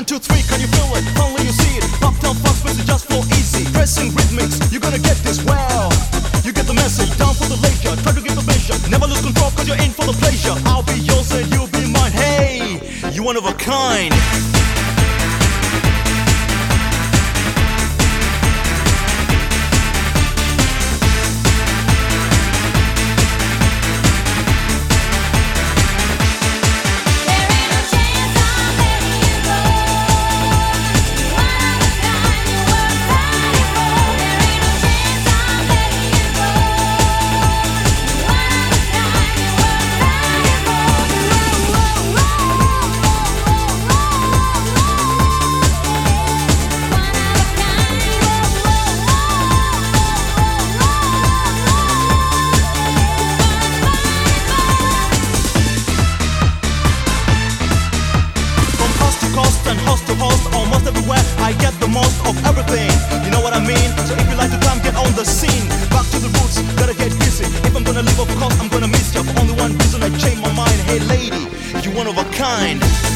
2, 3, can you feel it? Finally you see it. Uptown funk music just flow easy. Pressing rhythmics, you're gonna get this well. You get the message, down for the leisure. Try to get the measure. Never lose control cause you're in for the pleasure. I'll be yours and you'll be mine. Hey, you one of a kind. I get the most of everything, you know what I mean? So if you like to come, get on the scene. Back to the roots, gotta get busy. If I'm gonna live, of course I'm gonna miss you. For only one reason I changed my mind. Hey lady, you one of a kind.